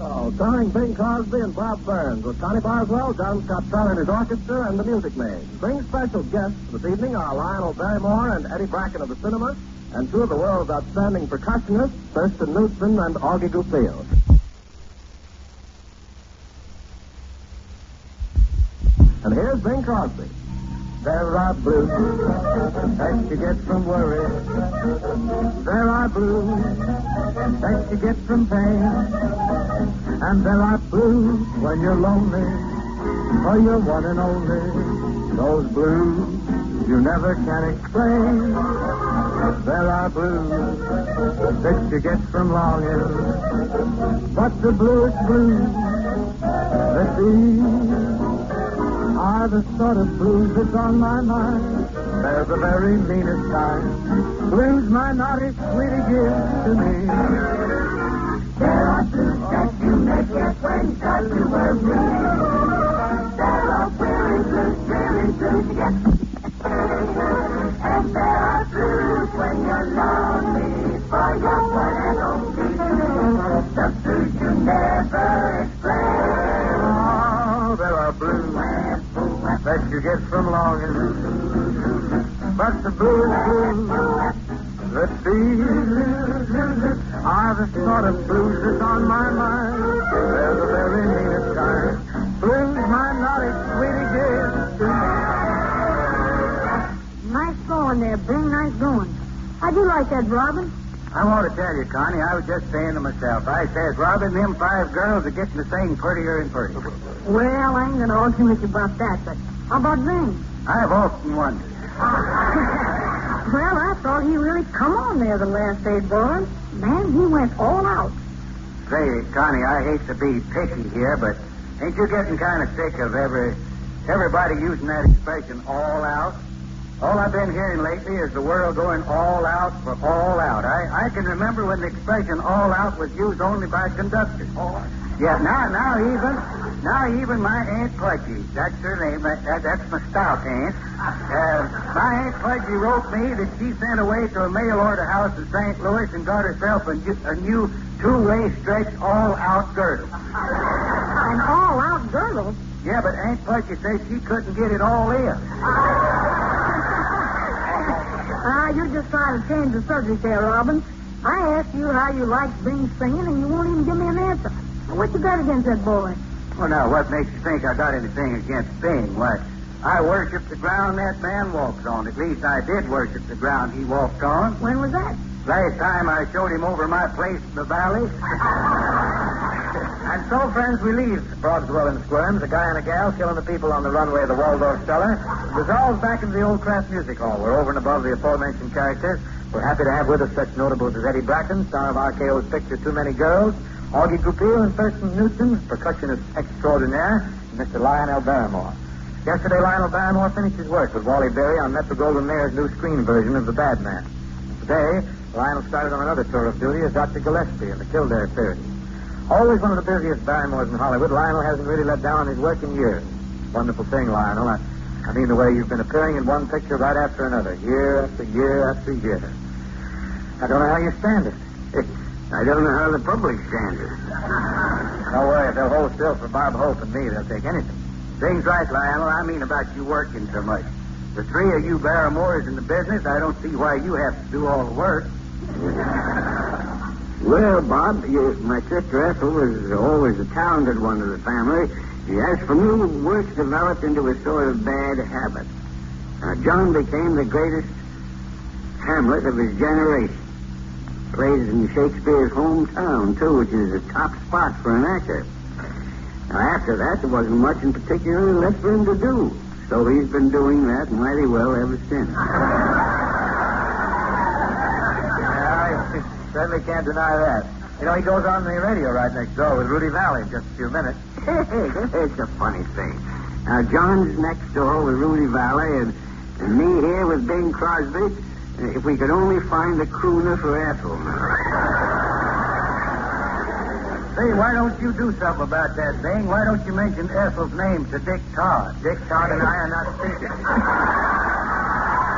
Oh, starring Bing Crosby and Bob Burns with Connie Boswell, John Scott Pell and his orchestra, and the Music Man. Bing's special guests this evening are Lionel Barrymore and Eddie Bracken of the cinema, and two of the world's outstanding percussionists, Thurston Knudsen and Augie Goupil. And here's Bing Crosby. There are blues that you get from worry. There are blues that you get from pain. And there are blues when you're lonely, for you're one and only. Those blues you never can explain. There are blues that you get from longing, but the bluest blues that these are the sort of blues that's on my mind. They're the very meanest kind. Blues my naughty sweetie gives to me. There are blues that you make your friends start to worry. There are really blues you get. And there are blues when you're lonely, for you're one and only. The blues you never explain. Oh, there are blues that you get from longing, but the blues that these are the sort of blues that's on my mind. They're the very meanest kind. Blues my naughty sweetie gives to me. Nice going there, Bing. Nice going. How'd you like that, Robin? I want to tell you, Connie, I was just saying to myself, I says, Robin, them 5 girls are getting to sing prettier and prettier. Well, I ain't going to argue with you about that, but how about Bing? I've often wondered. Well, I thought he really come on there the last 8 boys. Man, he went all out. Say, Connie, I hate to be picky here, but ain't you getting kind of sick of everybody using that expression, all out? All I've been hearing lately is the world going all out for all out. I can remember when the expression all out was used only by conductors. Yeah, now even my Aunt Pudgy, that's her name, that's my stout aunt. My Aunt Pudgy wrote me that she sent away to a mail order house in St. Louis and got herself a new 2-way stretch all-out girdle. An all-out girdle? Yeah, but Aunt Pudgy said she couldn't get it all in. You're just trying to change the subject there, Robin. I asked you how you liked Bing singing, and you won't even give me an answer. What you got against that boy? Well, now, what makes you think I got anything against Bing? Why, I worship the ground that man walks on. At least I did worship the ground he walked on. When was that? Last time I showed him over my place in the valley. And so, friends, we leave Broadswell and Squirms, a guy and a gal killing the people on the runway of the Waldorf Stellar. Resolves back into the Old Kraft Music Hall. We're over and above the aforementioned characters. We're happy to have with us such notables as Eddie Bracken, star of RKO's picture Too Many Girls, Augie Goupil and Thurston Knudsen, percussionist extraordinaire, and Mr. Lionel Barrymore. Yesterday, Lionel Barrymore finished his work with Wally Berry on Metro-Goldwyn-Mayer's new screen version of The Bad Man. Today, Lionel started on another tour of duty as Dr. Gillespie in the Kildare series. Always one of the busiest Barrymores in Hollywood, Lionel hasn't really let down on his work in years. Wonderful thing, Lionel. I mean the way you've been appearing in one picture right after another, year after year after year. I don't know how you stand it. I don't know how the public stands it. Don't worry, if they'll hold still for Bob Hope and me, they'll take anything. Thing's right, Lionel. I mean about you working so much. The 3 of you Barrymores in the business, I don't see why you have to do all the work. Well, Bob, my sister Ethel was always a talented one of the family. As for me, work's developed into a sort of bad habit. John became the greatest Hamlet of his generation. Plays in Shakespeare's hometown, too, which is a top spot for an actor. Now, after that, there wasn't much in particular left for him to do. So he's been doing that mighty well ever since. I certainly can't deny that. You know, he goes on the radio right next door with Rudy Valley in just a few minutes. It's a funny thing. Now, John's next door with Rudy Valley and me here with Bing Crosby. If we could only find the crooner for Ethel. Say, why don't you do something about that, Bing? Why don't you mention Ethel's name to Dick Todd? Dick Todd and I are not speaking.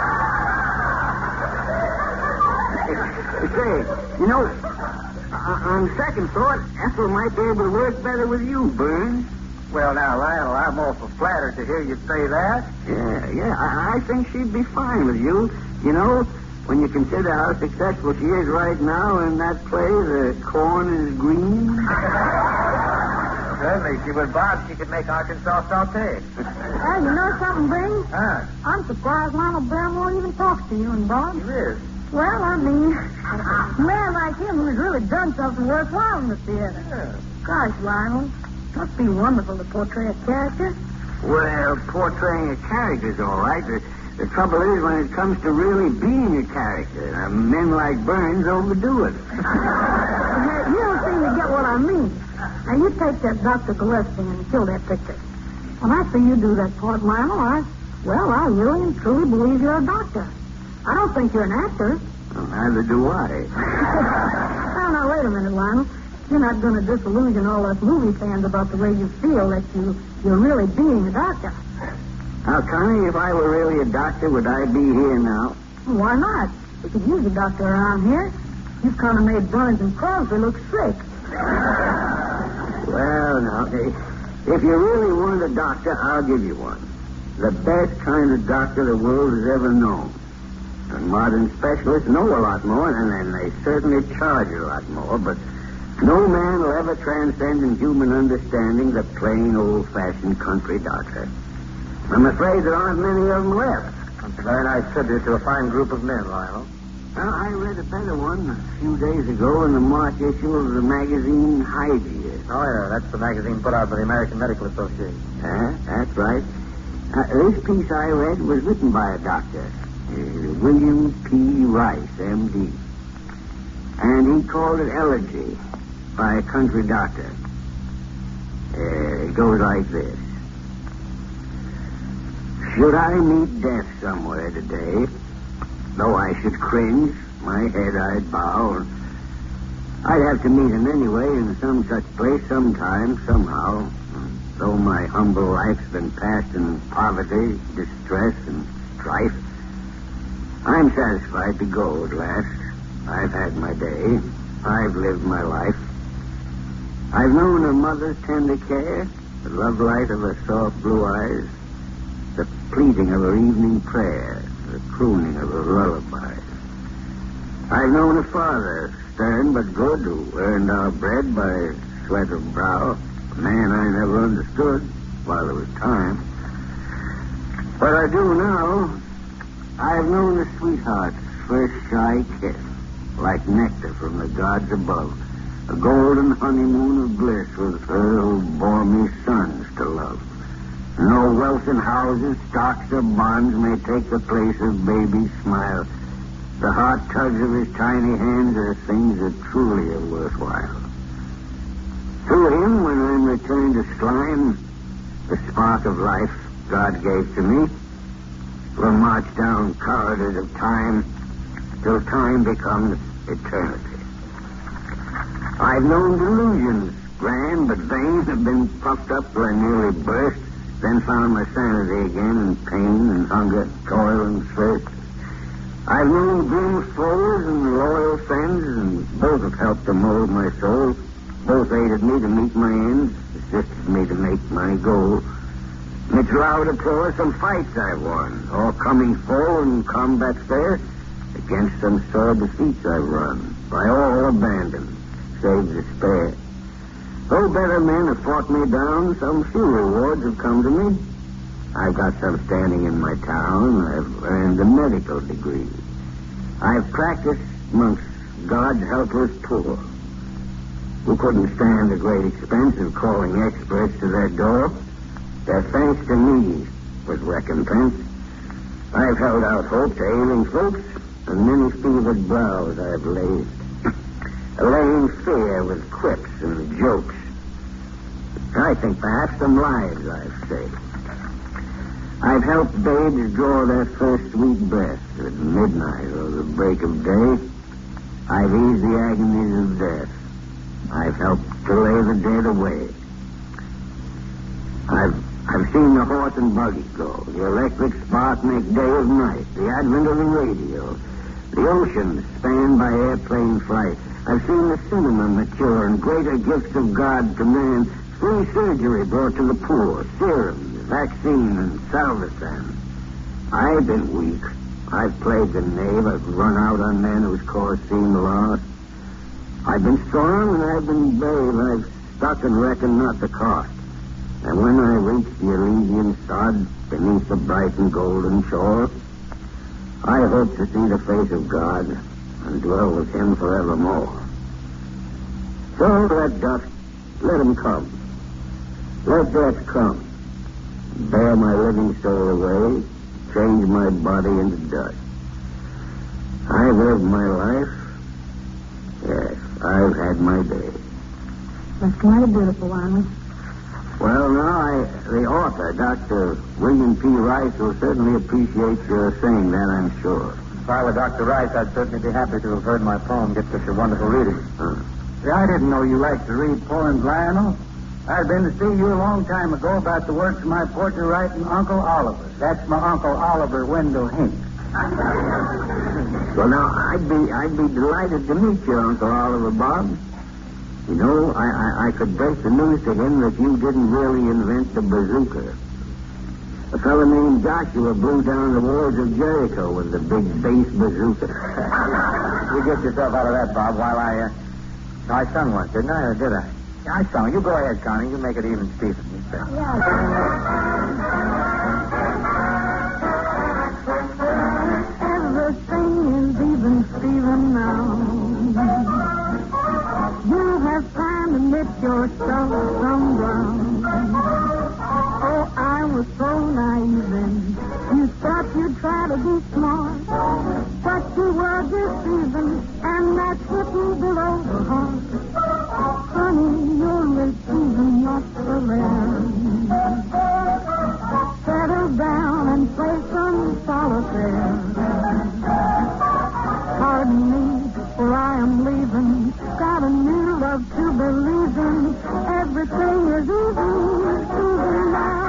Say, you know, on second thought, Ethel might be able to work better with you, Burns. Well, now, Lionel, I'm awful flattered to hear you say that. Yeah, I think she'd be fine with you. You know, when you consider how successful she is right now in that play, The Corn is Green. Certainly, if she was Bob, she could make Arkansas saute. Hey, you know something, Brings? Huh? I'm surprised Lionel Barrymore even talks to you and Bob. He is. Well, I mean, a man like him who's really done something worthwhile in the theater. Yeah. Gosh, Lionel, must be wonderful to portray a character. Well, portraying a character's all right. The trouble is when it comes to really being a character, men like Burns overdo it. You don't seem to get what I mean. Now, you take that Dr. Gillespie and kill that picture. When I see you do that part, Lionel, I really and truly believe you're a doctor. I don't think you're an actor. Well, neither do I. Now, wait a minute, Lionel. You're not going to disillusion all us movie fans about the way you feel that you're really being a doctor. Now, Connie, if I were really a doctor, would I be here now? Well, why not? We could use a doctor around here. You've kind of made Burns and Crosby look sick. Well, now, if you really want a doctor, I'll give you one. The best kind of doctor the world has ever known. And modern specialists know a lot more, and then they certainly charge a lot more, but no man will ever transcend in human understanding the plain, old-fashioned country doctor. I'm afraid there aren't many of them left. That's a very nice tribute to a fine group of men, Lionel. Well, I read a better one a few days ago in the March issue of the magazine Hygiene. Oh, yeah, that's the magazine put out by the American Medical Association. That's right. This piece I read was written by a doctor, William P. Rice, M.D. And he called it Elegy by a country doctor. It goes like this. Should I meet death somewhere today, though I should cringe, my head I'd bow, and I'd have to meet him anyway in some such place sometime, somehow. Though my humble life's been passed in poverty, distress, and strife, I'm satisfied to go at last. I've had my day. I've lived my life. I've known a mother's tender care, the love light of her soft blue eyes, the pleading of her evening prayer, the crooning of her lullabies. I've known a father, stern but good, who earned our bread by sweat of brow, a man I never understood while there was time. What I do now, I've known a sweetheart's first shy kiss, like nectar from the gods above, a golden honeymoon of bliss with her who bore me sons to love. No wealth in houses, stocks, or bonds may take the place of baby's smile. The hot tugs of his tiny hands are things that truly are worthwhile. Through him, when I'm returned to slime, the spark of life God gave to me will march down corridors of time till time becomes eternity. I've known delusions, grand but vain, have been puffed up till I nearly burst, then found my sanity again in pain and hunger, toil and thirst. I've known grim foes and loyal friends, and both have helped to mold my soul. Both aided me to meet my ends, assisted me to make my goal. Amidst loud applause, some fights I've won, all coming foe in combat fair. Against some sore defeats I've run, by all abandoned, save despair. Though better men have fought me down, some few rewards have come to me. I've got some standing in my town. I've earned a medical degree. I've practiced amongst God's helpless poor, who couldn't stand the great expense of calling experts to their door. Their thanks to me was recompense. I've held out hope to ailing folks, and many fevered brows I've laid, allaying fear with quips and jokes. I think perhaps some lives I've saved. I've helped babes draw their first sweet breath at midnight or the break of day. I've eased the agonies of death. I've helped to lay the dead away. I've seen the horse and buggy go, the electric spark make day of night, the advent of the radio, the ocean spanned by airplane flight, I've seen the cinema mature and greater gifts of God to man. Free surgery brought to the poor, serums, vaccine, and salvarsan. I've been weak. I've played the knave. I've run out on men whose cause seemed lost. I've been strong and I've been brave. I've stuck and reckoned not the cost. And when I reach the Elysian sod beneath the bright and golden shore, I hope to see the face of God and dwell with him forevermore. So let dust, let him come. Let death come. Bear my living soul away, change my body into dust. I've lived my life. Yes, I've had my day. That's mighty beautiful, Arnold. Well, now, the author, Dr. William P. Rice, will certainly appreciate your saying that, I'm sure. If I were Dr. Rice, I'd certainly be happy to have heard my poem get such a wonderful reading. See, I didn't know you liked to read poems, Lionel. I'd been to see you a long time ago about the works of my portrait writing Uncle Oliver. That's my Uncle Oliver Wendell Hinks. Well, now, I'd be delighted to meet your Uncle Oliver, Bob. You know, I could break the news to him that you didn't really invent the bazooka. A fellow named Joshua blew down the walls of Jericho with the big bass bazooka. You get yourself out of that, Bob, while I sung once, didn't I, or did I? Yeah, I sung. You go ahead, Connie. You make it even, Stephen. Everything is even, Stephen, now. You have time to knit yourself some brown. Oh, I was so naive then. You thought you'd try to be smart, but you were deceiving, and that's written below the heart. Honey, you're receiving lots of air. Settle down and play some solitaire. Pardon me, for I am leaving. Got a new love to believe in. Everything is even now.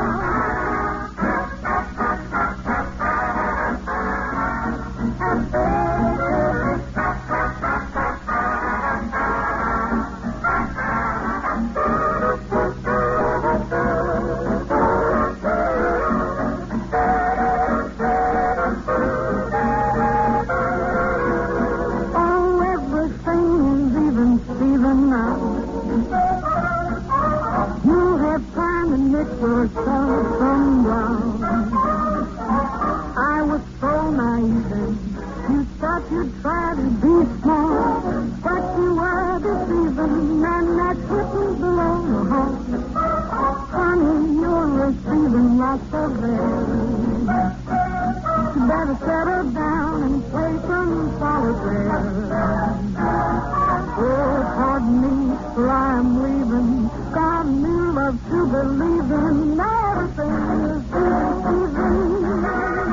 Yourself some ground. I was so naive then. You thought you'd try to be smart, but you were deceiving, and that's written below the heart. Honey, you're receiving lots of air. You better settle down and play some solitaire. Oh, pardon me, for I am leaving. Got a new love to believe in. Everything is even.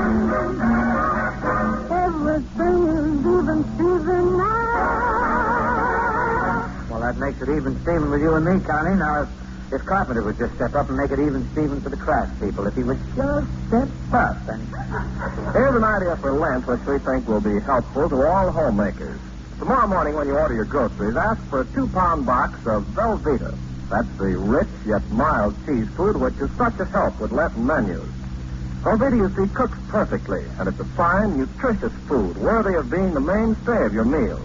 Everything is even, Stephen, now. Well, that makes it even Stephen with you and me, Connie. Now, if Carpenter would just step up and make it even Stephen for the craft people, if he would just step up and... Here's an idea for Lent which we think will be helpful to all homemakers. Tomorrow morning when you order your groceries, ask for a 2-pound box of Velveeta. That's the rich yet mild cheese food which is such a help with Lenten menus. Velveeta, you see, cooks perfectly, and it's a fine, nutritious food worthy of being the mainstay of your meals.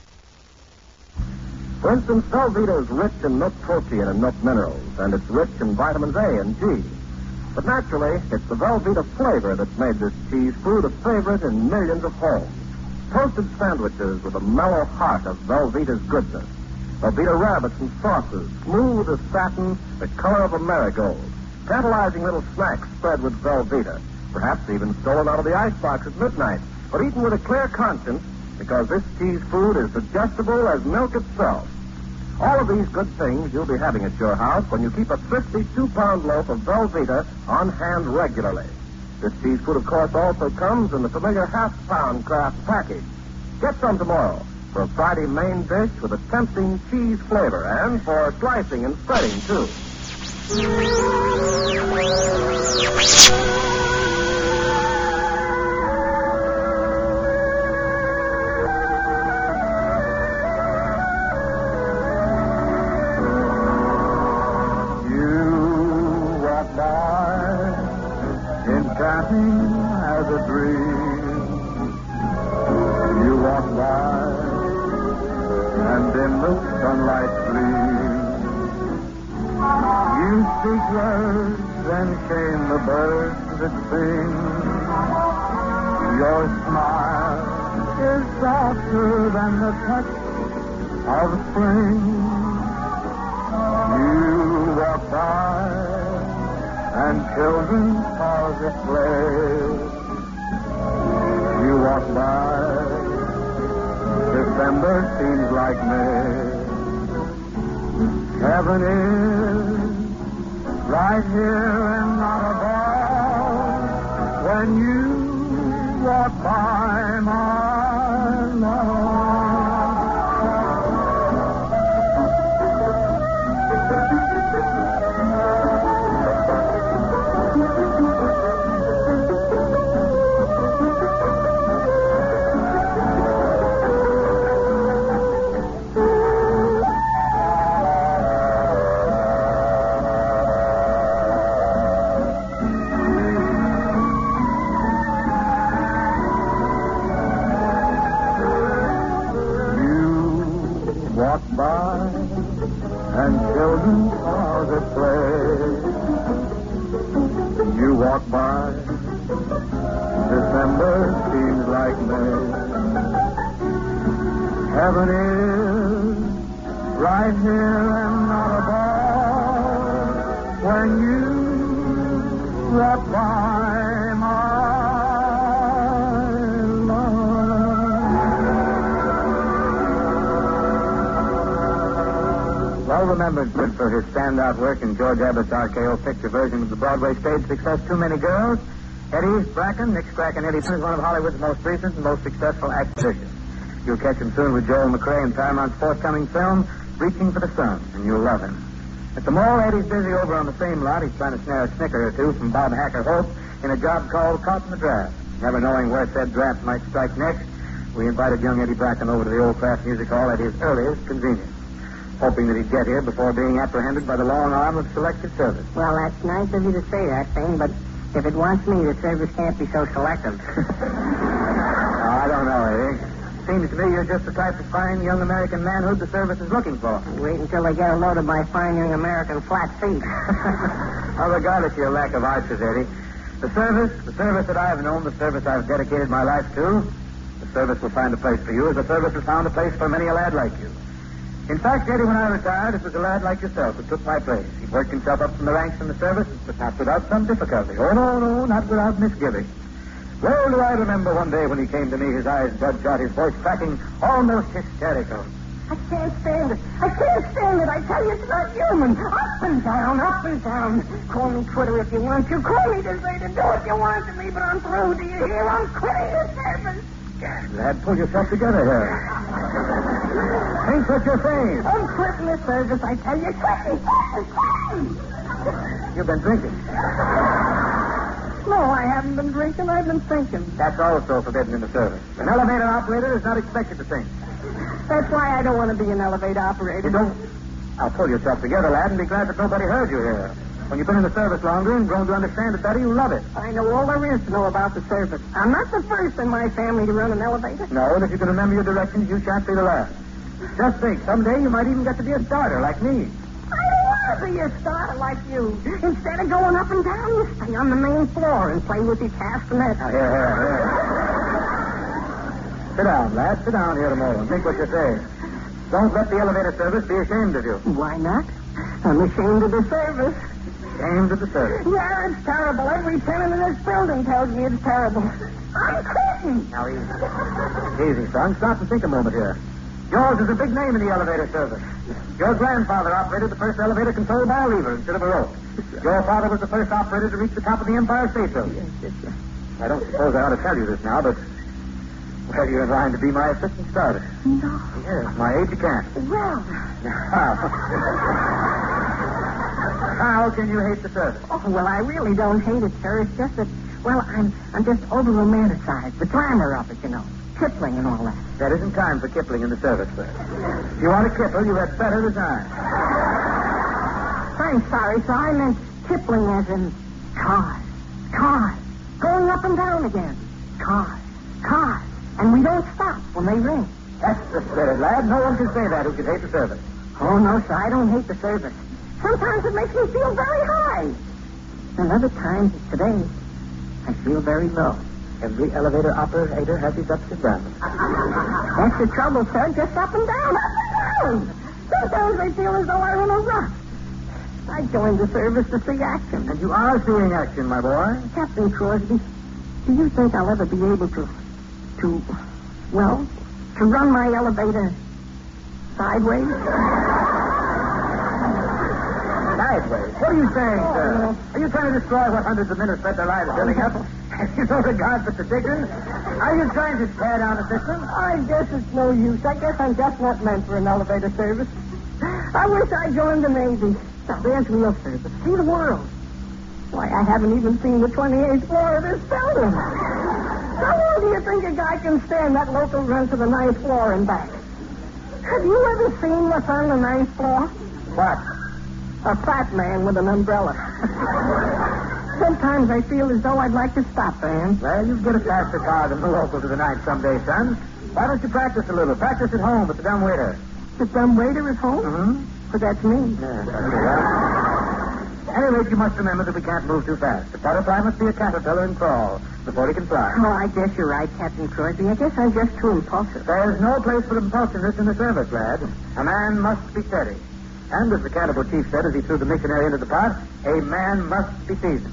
For instance, Velveeta is rich in milk protein and milk minerals, and it's rich in vitamins A and G. But naturally, it's the Velveeta flavor that's made this cheese food a favorite in millions of homes. Toasted sandwiches with a mellow heart of Velveeta's goodness. Velveeta rabbits and sauces, smooth as satin, the color of a marigold. Tantalizing little snacks spread with Velveeta. Perhaps even stolen out of the icebox at midnight, but eaten with a clear conscience because this cheese food is digestible as milk itself. All of these good things you'll be having at your house when you keep a thrifty 2-pound loaf of Velveeta on hand regularly. This cheese food, of course, also comes in the familiar half-pound craft package. Get some tomorrow for a Friday main dish with a tempting cheese flavor and for slicing and spreading, too. words, then came the birds that sing. Your smile is softer than the touch of spring. You walk by, and children pause at play. You walk by, December seems like May. Heaven is right here and not above when you walk by, my love. Walk by, and children pause at play. You walk by, December seems like May. Heaven is right here and not above when you walk by, my Well remembered for his standout work in George Abbott's RKO picture version of the Broadway stage success Too Many Girls, Eddie Bracken, Nick Scracken Eddie, is one of Hollywood's most recent and most successful actors. You'll catch him soon with Joel McRae in Paramount's forthcoming film, Reaching for the Sun, and you'll love him. At the mall, Eddie's busy over on the same lot. He's trying to snare a snicker or two from Bob Hacker Hope in a job called Caught in the Draft. Never knowing where said draft might strike next, we invited young Eddie Bracken over to the Old Craft Music Hall at his earliest convenience, hoping that he'd get here before being apprehended by the long arm of selective service. Well, that's nice of you to say that thing, but if it wants me, the service can't be so selective. I don't know, Eddie. Seems to me you're just the type of fine young American manhood the service is looking for. Wait until they get a load of my fine young American flat feet. Well, regardless of your lack of arches, Eddie, the service that I have known, the service I've dedicated my life to, the service will find a place for you as the service has found a place for many a lad like you. In fact, Eddie, when I retired, it was a lad like yourself who took my place. He worked himself up from the ranks in the service, but not without some difficulty. Oh, no, not without misgiving. Well, do I remember one day when he came to me, his eyes bloodshot, his voice cracking, almost hysterical. I can't stand it. I can't stand it. I tell you, it's not human. Up and down, up and down. Call me quitter if you want to. Call me deserter. Do what you want to me, but I'm through. Do you hear? I'm quitting the service. Lad, pull yourself together here. Think what you're saying. I'm quitting the service. I tell you, quitting. You've been drinking. No, I haven't been drinking. I've been thinking. That's also forbidden in the service. An elevator operator is not expected to think. That's why I don't want to be an elevator operator. You don't? Now pull yourself together, lad, and be glad that nobody heard you here. When you've been in the service longer and grown to understand it better, you love it. I know all there is to know about the service. I'm not the first in my family to run an elevator. No, and if you can remember your directions, you shan't be the last. Just think, someday you might even get to be a starter like me. I don't want to be a starter like you. Instead of going up and down, you stay on the main floor and play with your castanets. Now, here. Sit down, lad. Sit down here a moment. Think what you're saying. Don't let the elevator service be ashamed of you. Why not? I'm ashamed of the service. Ashamed of the service? Yeah, it's terrible. Every tenant in this building tells me it's terrible. I'm quitting. Now, easy, son. Stop and think a moment here. Yours is a big name in the elevator service. Your grandfather operated the first elevator controlled by a lever instead of a rope. Your father was the first operator to reach the top of the Empire State Building. Yes. I don't suppose I ought to tell you this now, but, well, you're in line to be my assistant starter. No. Yes, my aide de camp. Well. How can you hate the service? Oh, well, I really don't hate it, sir. It's just that, well, I'm just over-romanticized. The glamour of it, you know. Kipling and all that. There isn't time for Kipling in the service, sir. If you want to kipple, you had better resign. I'm sorry, sir. I meant Kipling as in cars. Cars. Going up and down again. Cars. Cars. And we don't stop when they ring. That's the spirit, lad. No one can say that who can hate the service. Oh, no, sir. I don't hate the service. Sometimes it makes me feel very high. And other times, today, I feel very low. Every elevator operator has his ups and downs. That's the trouble, sir. Just up and down, up and down. Sometimes I feel as though I were in a rut. I joined the service to see action. And you are seeing action, my boy. Captain Crosby, do you think I'll ever be able to run my elevator sideways? Sideways? What are you saying, sir? Are you trying to destroy what hundreds of men have spent their lives building up? You no regard for tradition? Are you trying to tear down the system? I guess it's no use. I guess I'm just not meant for an elevator service. I wish I joined the Navy. Now, there's real service. See the world. Why, I haven't even seen the 28th floor of this building. How long do you think a guy can stand that local run to the 9th floor and back? Have you ever seen what's on the 9th floor? What? A fat man with an umbrella. Sometimes I feel as though I'd like to stop, Van. Well, you get a faster car than the local to the 9th someday, son. Why don't you practice a little? Practice at home with the dumb waiter. The dumb waiter at home? Mm-hmm. But that's me. Yeah, that's right. At any rate, you must remember that we can't move too fast. The butterfly must be a caterpillar and crawl before he can fly. Oh, I guess you're right, Captain Crosby. I guess I'm just too impulsive. There's no place for impulsiveness in the service, lad. A man must be steady. And as the cannibal chief said as he threw the missionary into the pot, a man must be seasoned.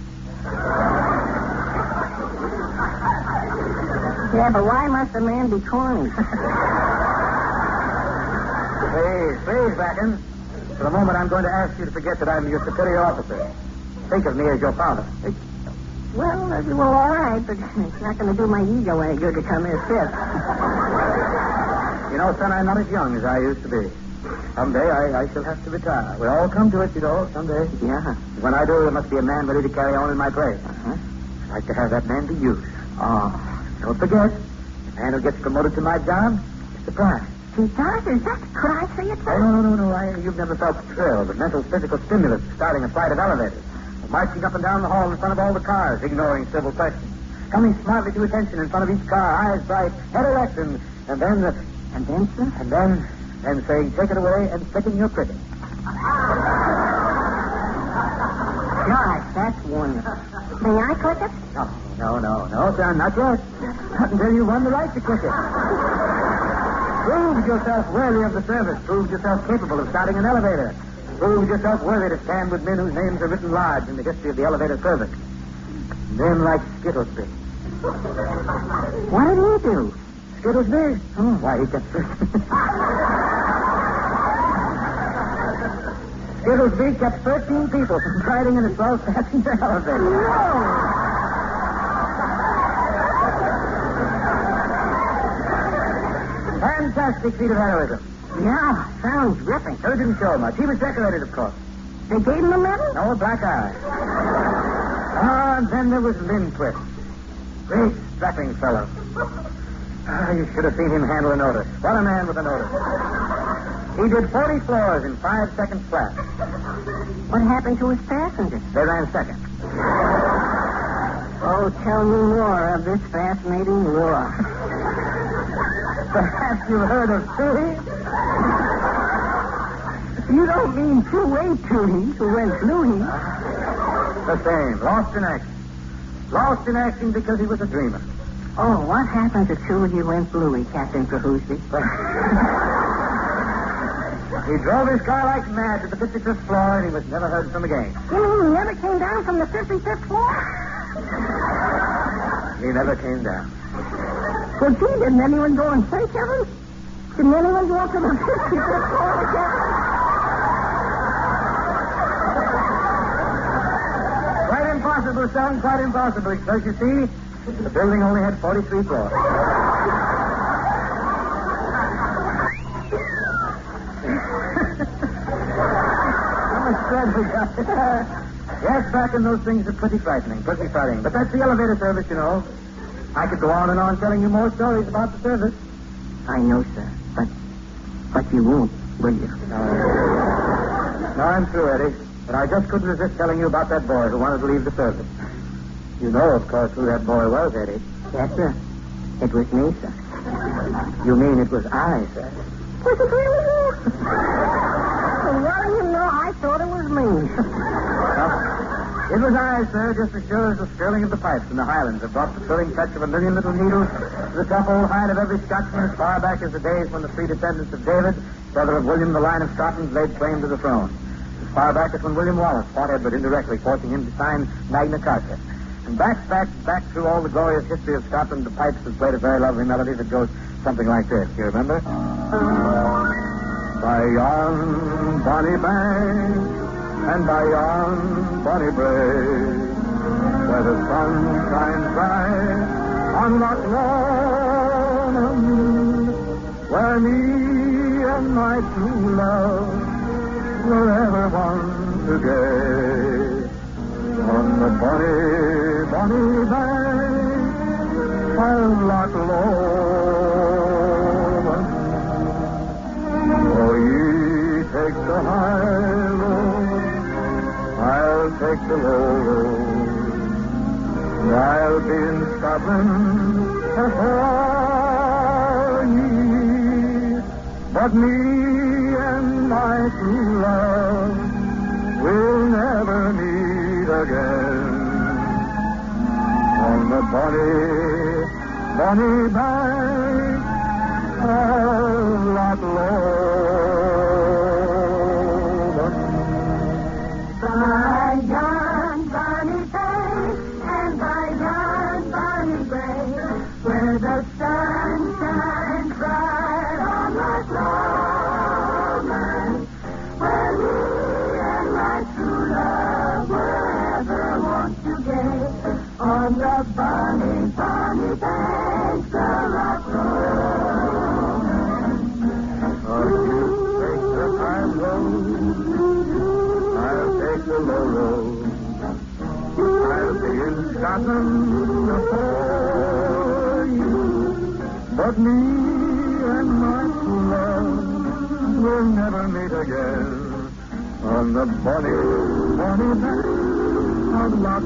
Yeah, but why must a man be corny? Please, Bracken. For the moment, I'm going to ask you to forget that I'm your superior officer. Think of me as your father. Well, all right, but it's not going to do my ego any good to come here fifth. You know, son, I'm not as young as I used to be. Someday I shall have to retire. We all come to it, you know, someday. Yeah. When I do, there must be a man ready to carry on in my place. Uh-huh. I'd like to have that man be you. Oh, don't forget, the man who gets promoted to my job is the prize. He does? Could I see it, sir? Oh, no. You've never felt the thrill, the mental, physical stimulus of starting a flight of elevators. Marching up and down the hall in front of all the cars, ignoring civil questions. Coming smartly to attention in front of each car, eyes bright, head erect, and then... And then, sir? And then saying, take it away, and flicking your cricket. Gosh, that's wonderful. May I click it? No, son, not yet. Not until you won the right to click it. Prove yourself worthy of the service. Prove yourself capable of starting an elevator. Prove yourself worthy to stand with men whose names are written large in the history of the elevator service. Men like Skittlesby. What did he do? Skittlesby? Oh, why, he kept... Skittlesby kept 13 people from riding in a 12-passenger elevator. No! Fantastic feat of heroism. Yeah, sounds ripping. So it didn't show much. He was decorated, of course. They gave him a medal? No, a black eye. And then there was Lindquist. Great strapping fellow. You should have seen him handle an Otis. What a man with an Otis. He did 40 floors in 5 seconds flat. What happened to his passengers? They ran second. Oh, tell me more of this fascinating war. Perhaps you've heard of Tootie? You don't mean two-way Tootie who went Louie. The same. Lost in action. Lost in action because he was a dreamer. Oh, what happened to Tootie who went Louie, Captain Cahoosby? He drove his car like mad to the 55th floor, and he was never heard from again. You mean he never came down from the 55th floor? He never came down. Well, gee, didn't anyone go and say, Kevin? Didn't anyone go up to the 55th floor, Kevin? Quite impossible, son, quite impossible. Because, you see, the building only had 43 floors. How much strength we got. Yes, back in those things are pretty frightening. But that's the elevator service, you know. I could go on and on telling you more stories about the service. I know, sir. But you won't, will you? No, I'm through, Eddie. But I just couldn't resist telling you about that boy who wanted to leave the service. You know, of course, who that boy was, Eddie. Yes, sir. It was me, sir. You mean it was I, sir? Was it really you? What do you know? I thought it was me. It was I, sir, just as sure as the skirling of the pipes in the Highlands have brought the thrilling touch of a million little needles to the tough old hide of every Scotsman as far back as the days when the three descendants of David, brother of William the Lion of Scotland, laid claim to the throne. As far back as when William Wallace fought Edward indirectly, forcing him to sign Magna Carta. And back through all the glorious history of Scotland, the pipes have played a very lovely melody that goes something like this. You remember? By yon bonny bank and by yon bonny brae, where the sun shines bright on Loch Lomond, where me and my true love were ever one together. On the bonny, bonny bank of Loch Lomond. Oh, ye take the high road, I'll take the low road. I'll be in Scotland for ye, but me and my true love will never meet again. On the bonny, bonny bank of Loch Lomond. By yon bonny bank and by yon bonny brae, where the sun shines bright on Loch Lomond, where me and my true love were ever once together, on the bonny, bonny banks of Loch Lomond. Oh, you take the high road, I'll take the low road. I'll be in Scotland for you, but me and my true love will never meet again on the bonny, bonny bank of Loch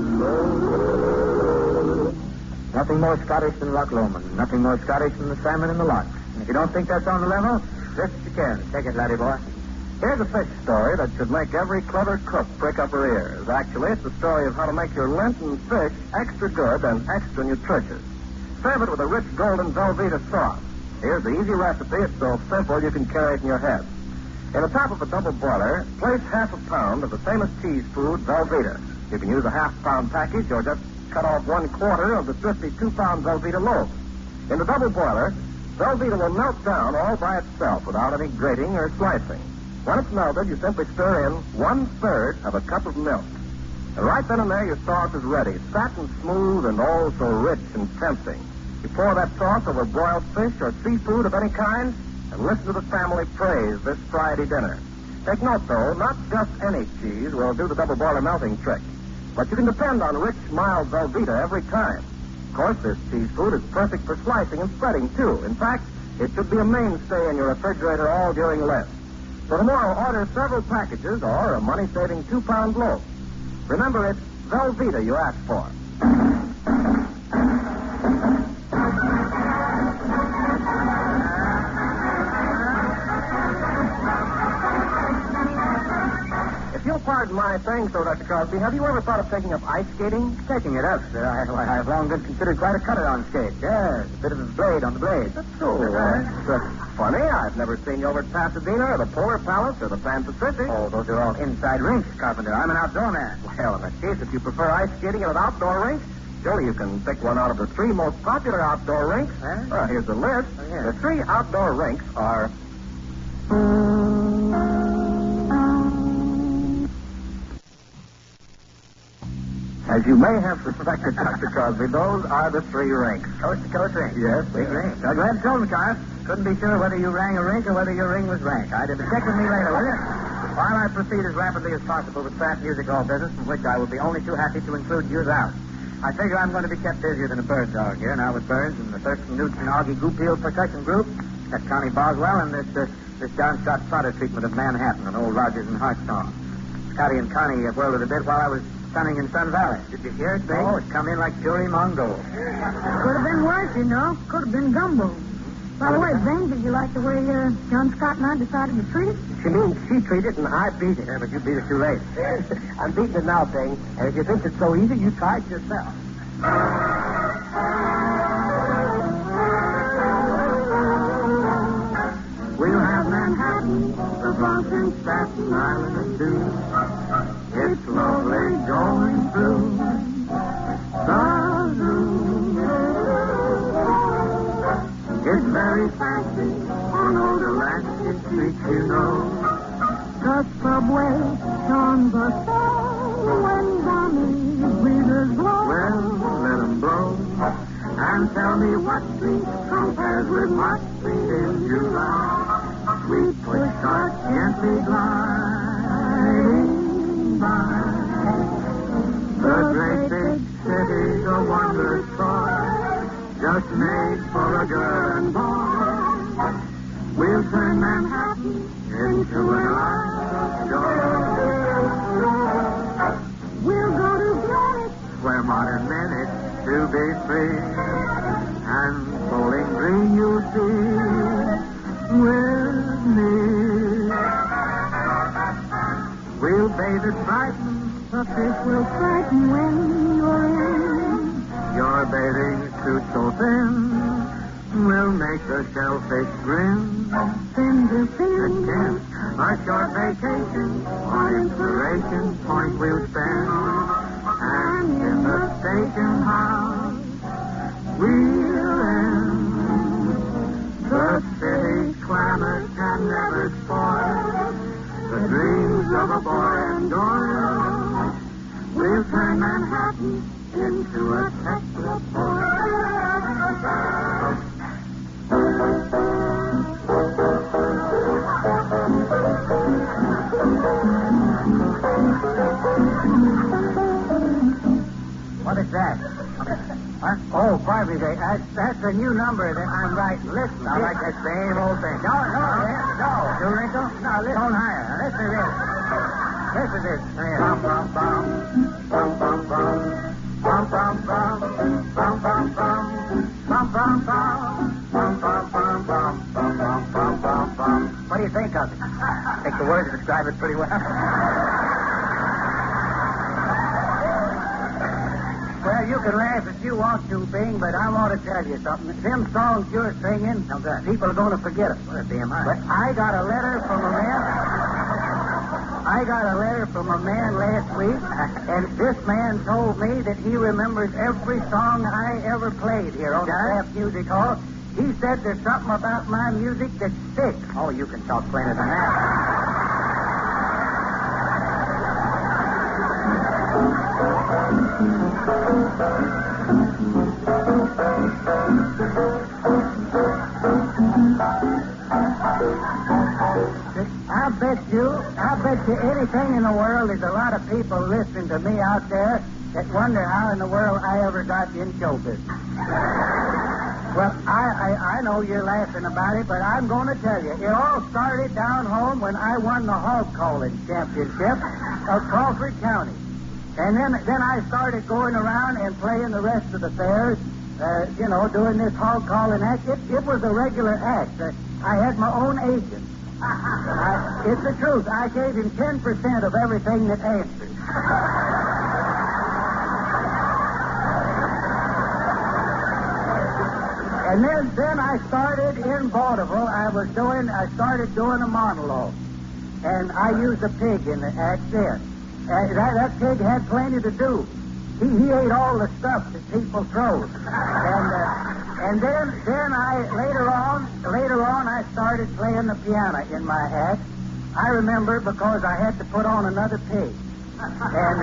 Lomond. Nothing more Scottish than Loch Lomond. Nothing more Scottish than the salmon in the loch. And if you don't think that's on the level, this you can. Take it, laddie boy. Here's a fish story that should make every clever cook prick up her ears. Actually, it's the story of how to make your Lenten fish extra good and extra nutritious. Serve it with a rich golden Velveeta sauce. Here's the easy recipe. It's so simple you can carry it in your head. In the top of a double boiler, place half a pound of the famous cheese food, Velveeta. You can use a half-pound package or just cut off 1/4 of the thrifty 2-pound Velveeta loaf. In the double boiler, Velveeta will melt down all by itself without any grating or slicing. When it's melted, you simply stir in 1/3 of a cup of milk. And right then and there, your sauce is ready, fat and smooth and oh so rich and tempting. You pour that sauce over broiled fish or seafood of any kind and listen to the family praise this Friday dinner. Take note, though, not just any cheese will do the double boiler melting trick. But you can depend on rich, mild Velveeta every time. Of course, this cheese food is perfect for slicing and spreading, too. In fact, it should be a mainstay in your refrigerator all during Lent. So tomorrow, order several packages or a money-saving 2-pound loaf. Remember, it's Velveeta you ask for. If you'll pardon my saying so, Dr. Crosby, have you ever thought of taking up ice skating? Taking it up, sir. I've long been considered quite a cutter on skates. Yes, a bit of a blade on the blade. That's so. That's funny. I've never seen you over at Pasadena or the Polar Palace or the Pan Pacific. Oh, those are all inside rinks, Carpenter. I'm an outdoor man. Well, in that case, if you prefer ice skating at an outdoor rink, surely you can pick one out of the 3 most popular outdoor rinks. Huh? Well, here's the list. Oh, yeah. The 3 outdoor rinks are... As you may have suspected, Dr. Crosby, those are the 3 rinks. Coast-to-coast rinks? Yes. Big rinks. Now, go ahead and tell them, Carp. Couldn't be sure whether you rang a rink or whether your ring was ranked. I'd have to check with me later, will you? While I proceed as rapidly as possible with fast music hall business, from which I will be only too happy to include you out. I figure I'm going to be kept busier than a bird dog here, now with Burns and the Thurston Newton Augie Goupil percussion group, that's Connie Boswell, and this John Scott Trotter treatment of Manhattan, an old Rogers and Hart song. Scotty and Connie whirled it a bit while I was sunning in Sun Valley. Did you hear it, Bing? Oh, it's come in like Jury Mongo. Could have been worse, you know. Could have been gumbo. By the way, Ben, did you like the way John Scott and I decided to treat it? She means she treated and I beat it. Yeah, but you beat it too late. I'm beating it now, Bing. And if you think it's so easy, you try it yourself. We'll have Manhattan, the Bronx and Staten Island too. It's lovely going through the zoo. It's very fancy on old Atlantic Street, you know. The subway on the soul when Johnny's breezes blow. Well, let 'em blow. And tell me what street compares with what street in July. We push our gently gliding by. The great big city's a wondrous toy, just made for a girl and boy. We'll turn Manhattan into an island of joy. We'll go to Greenwich, where modern men it's to be free. And Bowling Green you'll see with me. We'll bathe at Brighton, the fish will frighten when you're in. your bathing suit so thin will make the shellfish grin. Send the A fin. chance, a short vacation on Inspiration Point we'll spend. And in the station house we'll end. The city's clamor can never spoil the dreams of a boy and girl. We'll turn Manhattan into a Technopole. What is that? Huh? Oh, Barbie, that's a new number that I'm writing. Listen, I like that same old thing. No. You wrinkle? No, listen. Tone higher. Listen to this. Listen to this. Bum, bum, bum. Bum, bum, bum. Bum, bum, bum. Bum, bum, bum. Bum, bum, bum. Bum, bum, bum, bum. Bum, bum, bum, bum, bum. What do you think of it? I think the words describe it pretty well. Well, you can laugh if you want to, Bing, but I want to tell you something. Them songs you're singing, people are going to forget them. Well, damn right. But I got a letter from a man last week, and this man told me that he remembers every song I ever played here on the Kraft Music Hall. He said there's something about my music that sticks. Oh, you can talk plainer than that. I bet you anything in the world there's a lot of people listening to me out there that wonder how in the world I ever got in show business. Well, I know you're laughing about it, but I'm going to tell you. It all started down home when I won the hog calling championship of Crawford County. And then I started going around and playing the rest of the fairs, doing this hog calling act. It was a regular act. I had my own agent. It's the truth. I gave him 10% of everything that answered. And then I started in vaudeville. I started doing a monologue. And I used a pig in the act then. That pig had plenty to do. He ate all the stuff that people throw. And then I later on I started playing the piano in my act. I remember because I had to put on another pig. And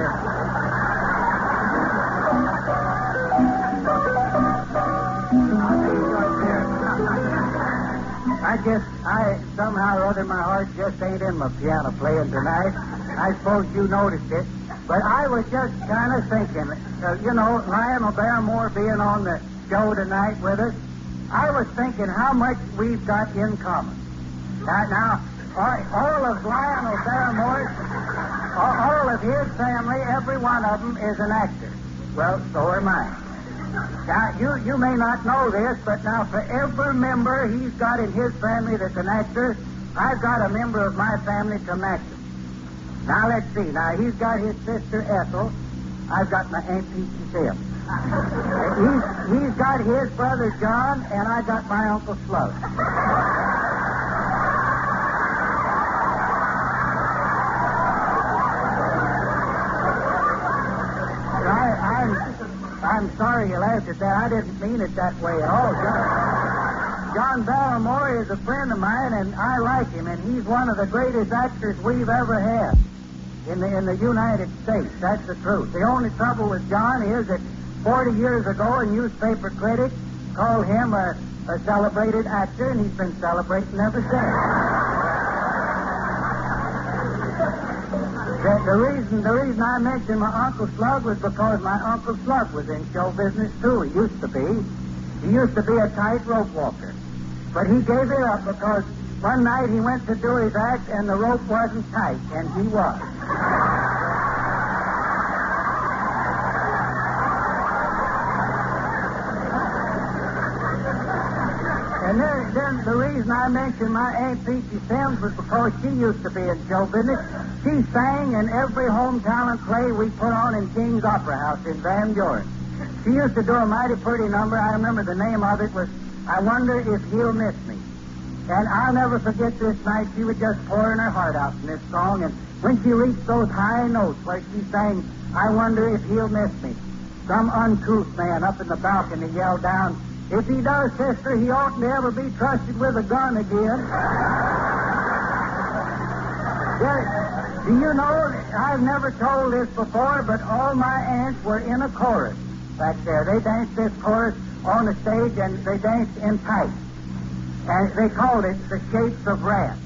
I somehow or other my heart just ain't in my piano playing tonight. I suppose you noticed it. But I was just kind of thinking, Lionel Barrymore being on the show tonight with us, I was thinking how much we've got in common. Now all of Lionel Barrymore's, all of his family, every one of them is an actor. Well, so am I. Now, you may not know this, but now for every member he's got in his family that's an actor, I've got a member of my family to match him. Now, let's see. Now, he's got his sister Ethel. I've got my Aunt Peachy Sims. He's got his brother John, and I got my Uncle Slug. I'm sorry you laughed at that. I didn't mean it that way at all. John Barrymore is a friend of mine, and I like him, and he's one of the greatest actors we've ever had in the United States. That's the truth. The only trouble with John is that 40 years ago, a newspaper critic called him a celebrated actor, and he's been celebrating ever since. The reason I mentioned my Uncle Slug was because my Uncle Slug was in show business, too. He used to be. He used to be a tightrope walker. But he gave it up because one night he went to do his act and the rope wasn't tight, and he was. And then the reason I mentioned my Aunt Peachy Sims was because she used to be in show business. She sang in every home talent play we put on in King's Opera House in Van Buren. She used to do a mighty pretty number. I remember the name of it was I Wonder If He'll Miss Me. And I'll never forget this night. She was just pouring her heart out in this song. And when she reached those high notes where she sang, I Wonder If He'll Miss Me, some uncouth man up in the balcony yelled down, if he does, sister, he oughtn't to ever be trusted with a gun again. Yeah, do you know, I've never told this before, but all my aunts were in a chorus back there. They danced this chorus on the stage, and they danced in tights. And they called it the Shapes of Wrath.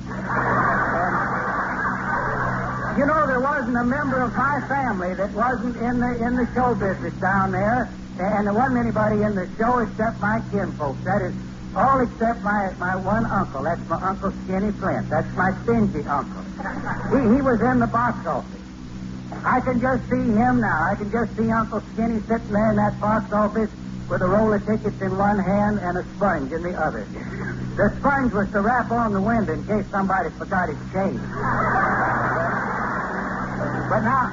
And, you know, there wasn't a member of my family that wasn't in the show business down there. And there wasn't anybody in the show except my kinfolks. That is, all except my one uncle. That's my Uncle Skinny Flint. That's my stingy uncle. He was in the box office. I can just see him now. I can just see Uncle Skinny sitting there in that box office with a roll of tickets in one hand and a sponge in the other. The sponge was to wrap on the window in case somebody forgot his change. But now,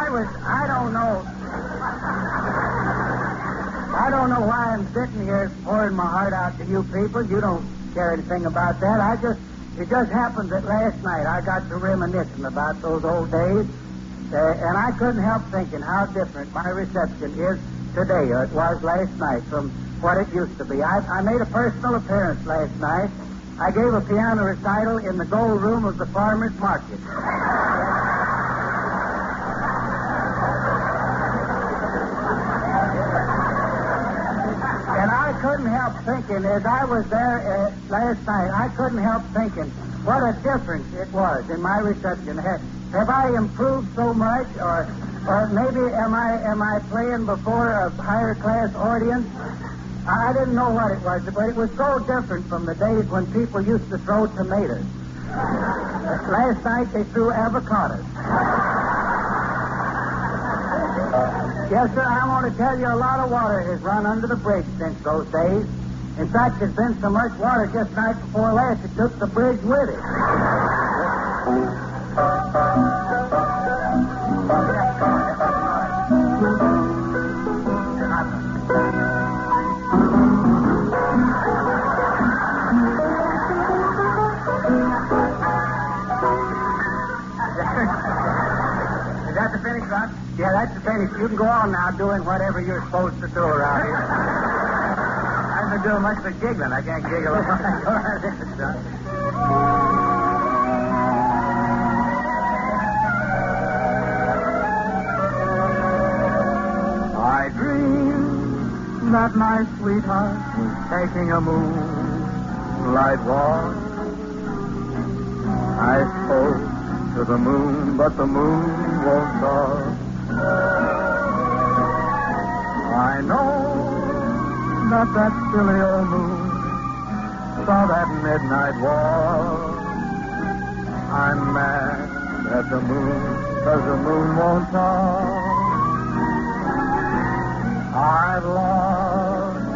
I don't know why I'm sitting here pouring my heart out to you people. You don't care anything about that. It just happened that last night I got to reminiscing about those old days, and I couldn't help thinking how different my reception is today, or it was last night, from what it used to be. I made a personal appearance last night. I gave a piano recital in the gold room of the farmer's market. And I couldn't help thinking, as I was there last night, I couldn't help thinking what a difference it was in my reception. Have I improved so much, or maybe am I playing before a higher class audience? I didn't know what it was, but it was so different from the days when people used to throw tomatoes. Last night they threw avocados. Yes, sir, I want to tell you a lot of water has run under the bridge since those days. In fact, there's been so much water just night before last, it took the bridge with it. Is that the finish, Ron? Yeah, that's the finish. You can go on now doing whatever you're supposed to do around here. I haven't been doing much but giggling. I can't giggle. I dreamed that my sweetheart was taking a moonlight walk. I spoke to the moon, but the moon won't talk. I know that silly old moon saw that midnight walk. I'm mad at the moon, 'cause the moon won't talk. I've lost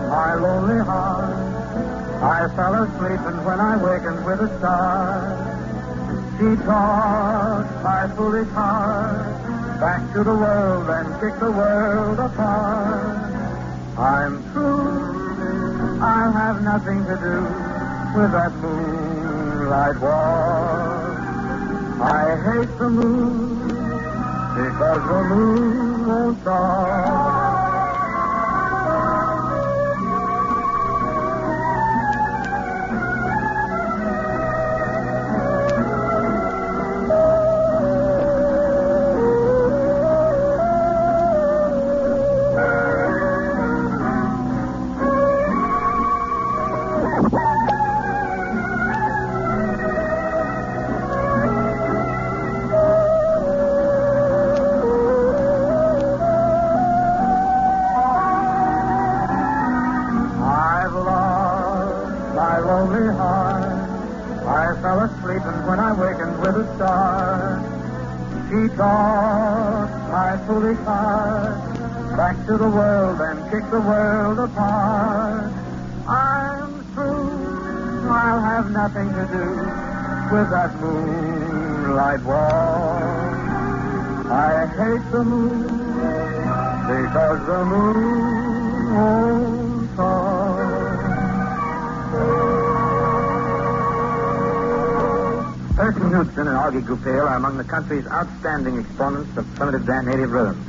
my lonely heart. I fell asleep, and when I wakened with a start, she taught my foolish heart back to the world and kicked the world apart. I'm through. I'll have nothing to do with that moonlight walk. I hate the moon because the moon won't talk. She taught my foolish heart back to the world and kicked the world apart. I'm through. I'll have nothing to do with that moonlight walk. I hate the moon because the moon won't talk. Thurston Knudsen and Augie Goupil are among the country's outstanding exponents of primitive native rhythms.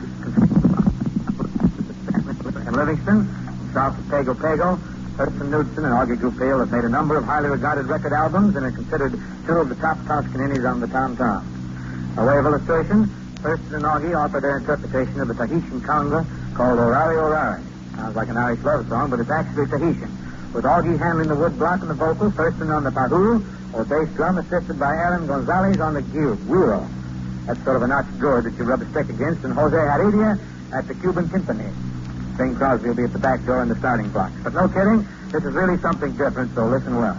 In Livingston, south of Pago Pago, Thurston Knudsen and Augie Goupil have made a number of highly regarded record albums and are considered two of the top Toscaninis on the tom-tom. By way of illustration, Thurston and Augie offer their interpretation of the Tahitian conga called Orari Orari. Sounds like an Irish love song, but it's actually Tahitian. With Augie handling the wood block and the vocal, Thurston on the pahu, or bass drum, assisted by Aaron Gonzalez on the guiro. That's sort of a notched gourd that you rub a stick against, and Jose Heredia at the Cuban timpani. Bing Crosby will be at the back door in the starting block. But no kidding, this is really something different, so listen well.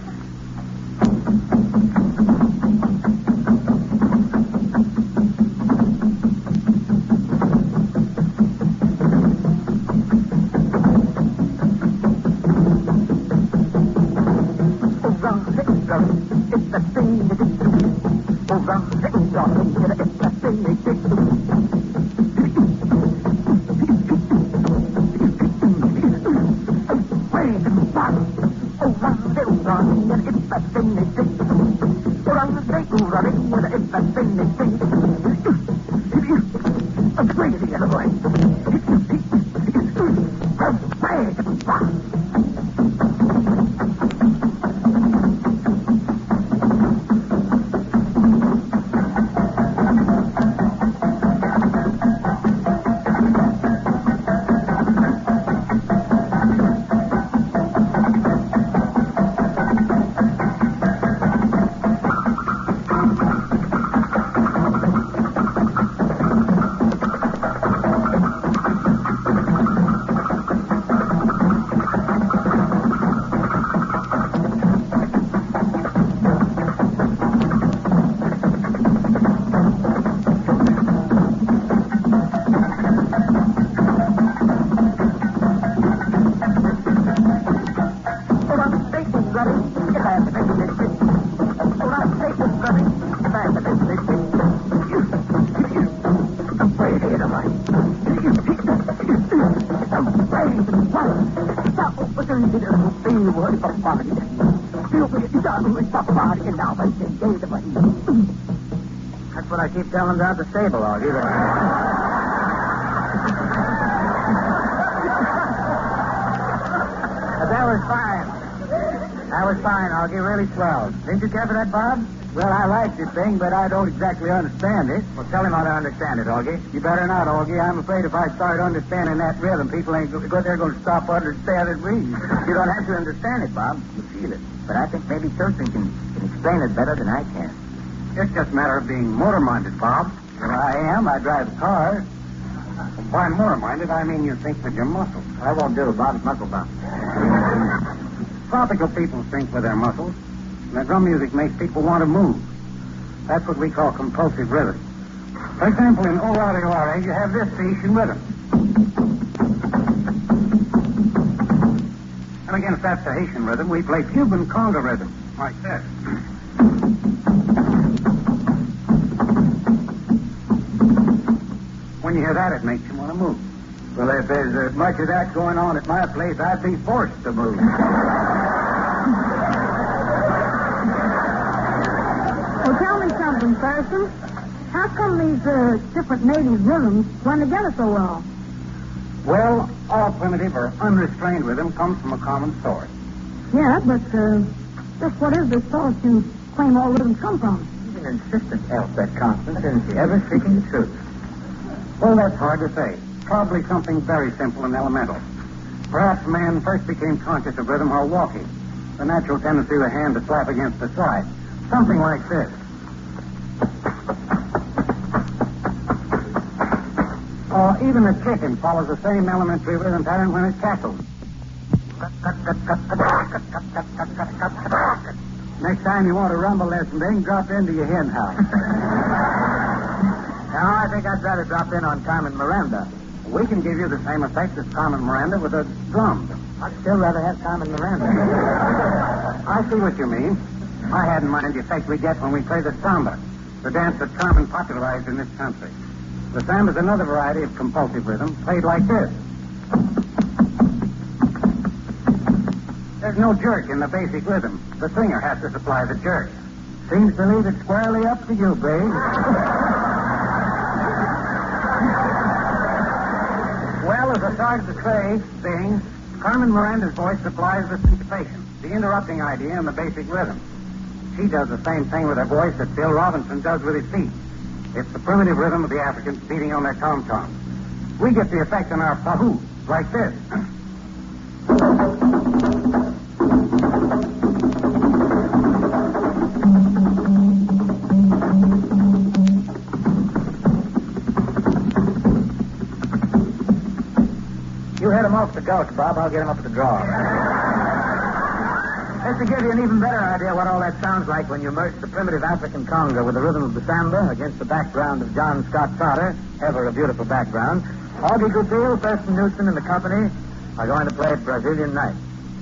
That's what I keep telling them down at the stable, Augie. But that was fine. That was fine, Augie. Really swell. Didn't you care for that, Bob? Well, I like the thing, but I don't exactly understand it. Well, tell him how to understand it, Augie. You better not, Augie. I'm afraid if I start understanding that rhythm, people ain't they're going to stop understanding me. You don't have to understand it, Bob. You feel it. But I think maybe Thurston can explain it better than I can. It's just a matter of being motor-minded, Bob. Well, I am. I drive a car. By motor-minded, I mean you think with your muscles. That won't do, Bob. It's muscle bound. Tropical people think with their muscles. And the drum music makes people want to move. That's what we call compulsive rhythm. For example, in Orari Orari, you have this piece in rhythm. And against that Tahitian rhythm, we play Cuban conga rhythm, like this. When you hear that, it makes you want to move. Well, if there's as much of that going on at my place, I'd be forced to move. Well, tell me something, Thurston. How come these different native rhythms blend together so well? Well, all primitive or unrestrained rhythm comes from a common source. Yeah, but just what is the source you claim all rhythms come from? She's an insistent elf, that Constance. Isn't she ever speaking the truth? Well, that's hard to say. Probably something very simple and elemental. Perhaps man first became conscious of rhythm while walking. The natural tendency of the hand to slap against the side. Something like this. Or even a chicken follows the same elementary rhythm pattern when it cackles. Next time you want a rumble lesson, then drop into your hen house. Now, I think I'd rather drop in on Carmen Miranda. We can give you the same effect as Carmen Miranda with a drum. I'd still rather have Carmen Miranda. I see what you mean. I had in mind the effect we get when we play the samba, the dance that Carmen popularized in this country. The samba is another variety of compulsive rhythm, played like this. There's no jerk in the basic rhythm. The singer has to supply the jerk. Seems to leave it squarely up to you, babe. Well, as I started to say, sing, Carmen Miranda's voice supplies the syncopation, the interrupting idea in the basic rhythm. She does the same thing with her voice that Bill Robinson does with his feet. It's the primitive rhythm of the Africans beating on their tom-toms. We get the effect on our pahoo, like this. You head him off the gulch, Bob. I'll get him up at the draw. Just to give you an even better idea what all that sounds like when you merge the primitive African conga with the rhythm of the samba against the background of John Scott Trotter, ever a beautiful background, Augie Goodale, Thurston Newson, and the company are going to play Brazilian Night.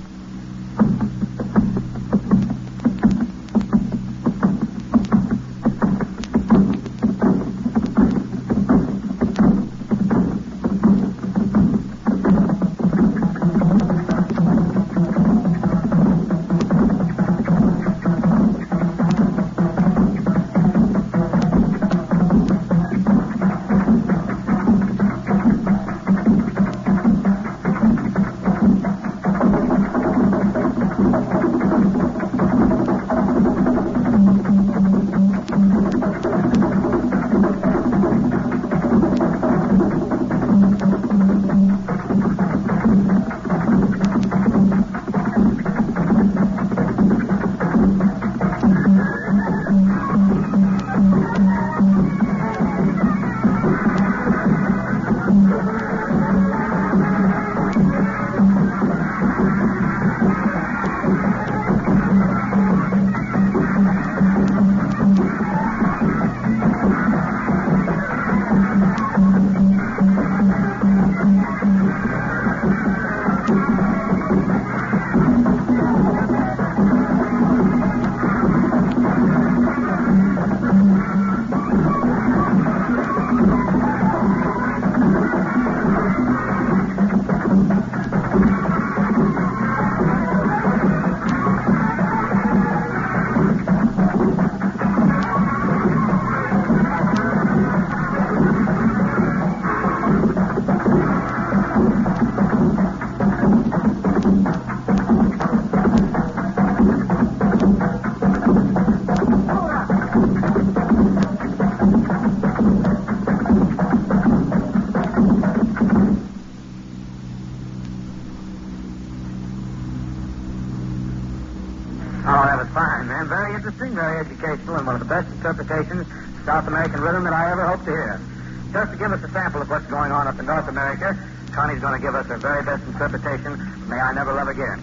Very educational and one of the best interpretations of South American rhythm that I ever hope to hear. Just to give us a sample of what's going on up in North America, Connie's going to give us her very best interpretation of May I Never Love Again.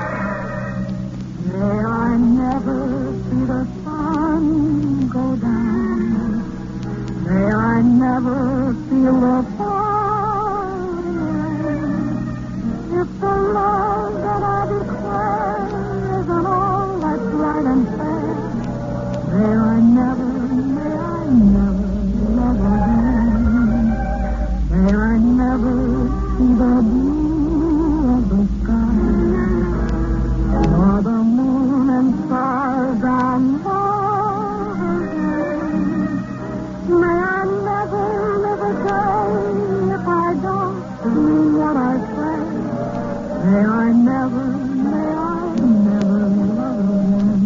May I never see the sun go down never feel the fire, if the love that I declare isn't all that's right and fair, may I never love again. May I never see the blue of the sky, nor the moon and stars on again. May I never live a day if I don't mean what I say. May I never love again.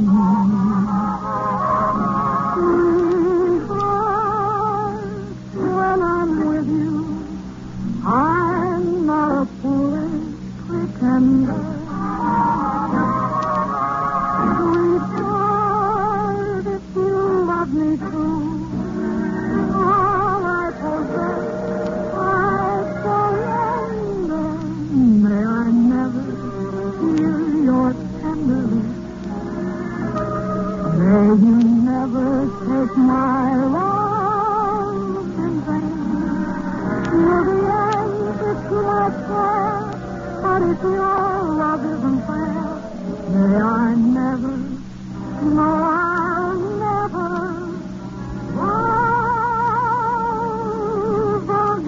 Sweetheart, when I'm with you, I'm not a foolish pretender. Sweetheart, if you love me true, all I possess, I surrender. May I never feel your tenderness. May you never take my love in vain. You're the answer to my prayer, but if your love isn't fair, may I never, no, I'll never love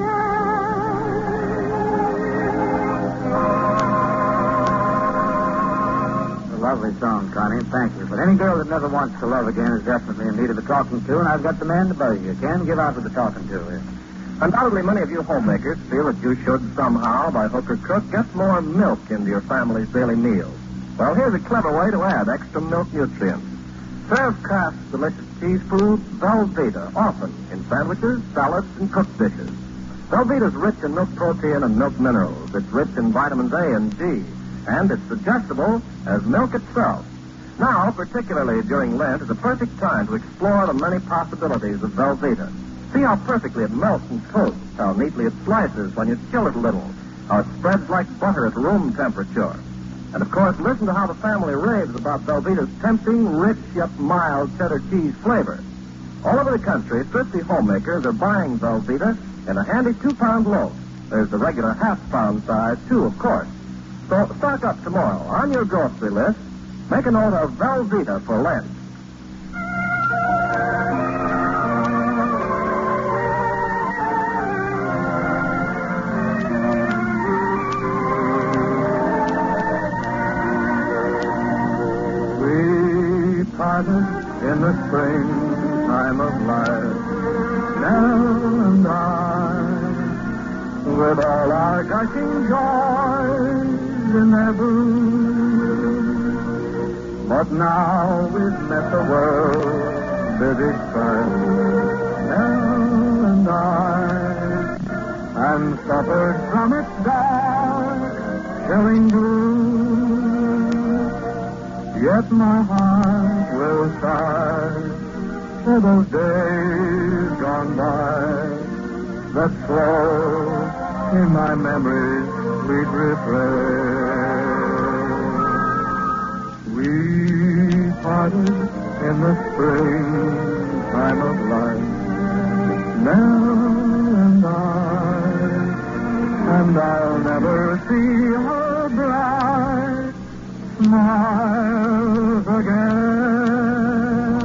again. A lovely song, Connie. Thank you. But any girl that never wants to love again is definitely in need of a talking to, and I've got the man to buzz you. Ken, give out with the talking to here. Undoubtedly, many of you homemakers feel that you should somehow, by hook or crook, get more milk into your family's daily meals. Well, here's a clever way to add extra milk nutrients. Serve Kraft's delicious cheese food, Velveeta, often in sandwiches, salads, and cooked dishes. Velveeta's rich in milk protein and milk minerals. It's rich in vitamins A and G, and it's digestible as milk itself. Now, particularly during Lent, is a perfect time to explore the many possibilities of Velveeta. See how perfectly it melts and coats, how neatly it slices when you chill it a little, how it spreads like butter at room temperature. And, of course, listen to how the family raves about Velveeta's tempting, rich, yet mild cheddar cheese flavor. All over the country, thrifty homemakers are buying Velveeta in a handy 2-pound loaf. There's the regular half-pound size, too, of course. So stock up tomorrow on your grocery list. Make a note of Velveeta for Lent. Parted in the spring time of life, Nell and I, with all our gushing joys in their bloom. But now we've met the world's busy strife, Nell and I, and suffered from its dark, chilling gloom. Yet my heart will sigh for those days gone by that flow in my memory's sweet refrain. We parted in the spring time of life, Nell and I'll never see her bright smiles again.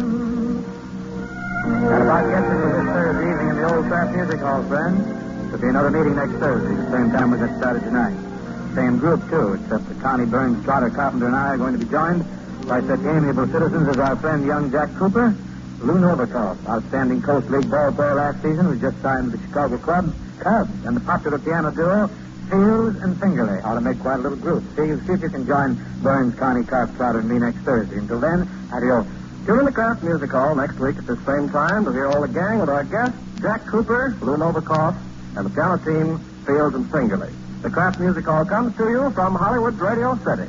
That about gets it for this Thursday evening in the Old Craft Music Hall, friends. There'll be another meeting next Thursday, the same time we got started tonight. Same group, too, except that Connie Burns, Trotter Carpenter, and I are going to be joined by such amiable citizens as our friend young Jack Cooper, Lou Novikov, outstanding Coast League ball player last season, who just signed with the Chicago Cubs, and the popular piano duo, Fields and Fingerly, ought to make quite a little group. See if you can join Burns, Connie, Carp, Trotter, and me next Thursday. Until then, adios. Tune in the Kraft Music Hall next week at the same time to hear all the gang with our guests, Jack Cooper, Lou Novikov, and the piano team, Fields and Fingerly. The Kraft Music Hall comes to you from Hollywood Radio City.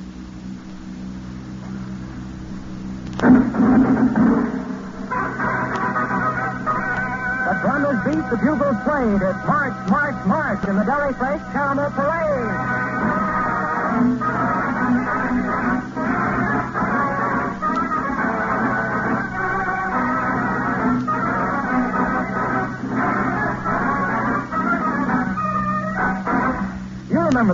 The drum is beat, the bugles played. It's march, march, march in the Deli Fresh Caramel Parade.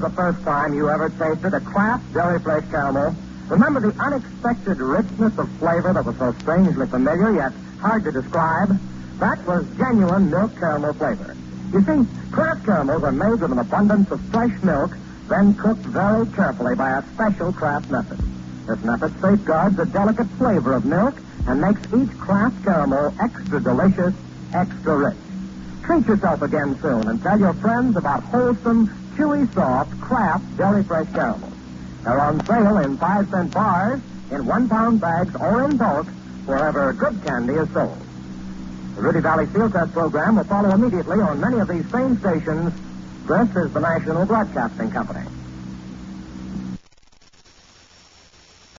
the first time you ever tasted a Kraft Dairy Fresh caramel? Remember the unexpected richness of flavor that was so strangely familiar yet hard to describe? That was genuine milk caramel flavor. You see, Kraft caramels are made with an abundance of fresh milk, then cooked very carefully by a special Kraft method. This method safeguards the delicate flavor of milk and makes each Kraft caramel extra delicious, extra rich. Treat yourself again soon and tell your friends about wholesome, chewy, soft Kraft Dairy Fresh caramels. They're on sale in 5-cent bars, in 1-pound bags, or in bulk, wherever good candy is sold. The Rudy Valley Field Test program will follow immediately on many of these same stations. This is the National Broadcasting Company.